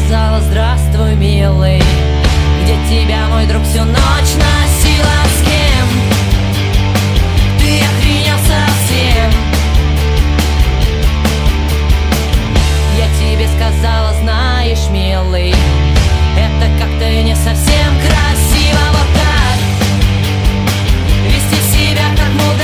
сказала: здравствуй, милый. Где тебя, мой друг, всю ночь носила? С кем? Ты охренел совсем. Я тебе сказала: знаешь, милый, это как-то не совсем красиво вот так вести себя как мудак.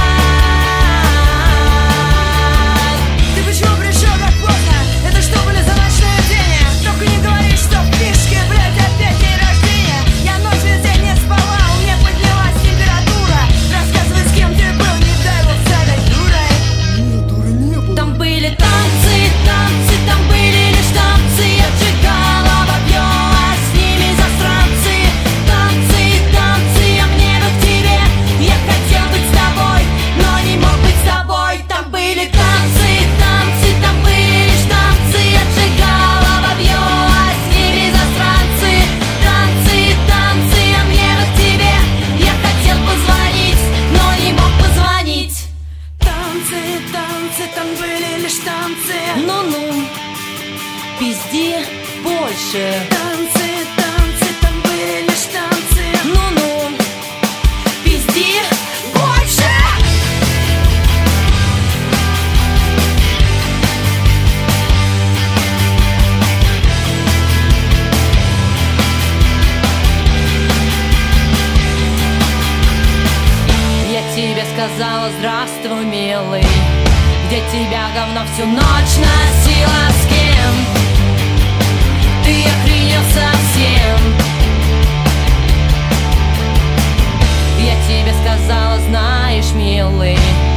Ты почему пришел так поздно? Это что были за ночные бдения? Только не говори, что в пишке, блядь, опять день рождения. Я ночь весь день не спала, у меня поднялась температура. Рассказывай, с кем ты был, не дай бог с этой дурой. Нет, дуры не было. Там были танцы, танцы, там были лишь танцы. Я отжигала бабьё, а с ними засранцы. Танцы, танцы, а мне бы к тебе. Я хотел быть с тобой, но не мог быть с тобой. Там были танцы, танцы, там были лишь танцы. Я отжигала бабьё, а с ними засранцы. Танцы, танцы, а мне бы к тебе. Я хотел позвонить, но не мог позвонить. Танцы, танцы, там были лишь танцы. Ну-ну, пизди больше. Танцы, танцы, там были лишь танцы. Ну-ну, пизди больше. Я тебе сказала: здравствуй, милый. Где тебя, говно, всю ночь носила? С кем? Ты охренел совсем. Я тебе сказала: знаешь, милый,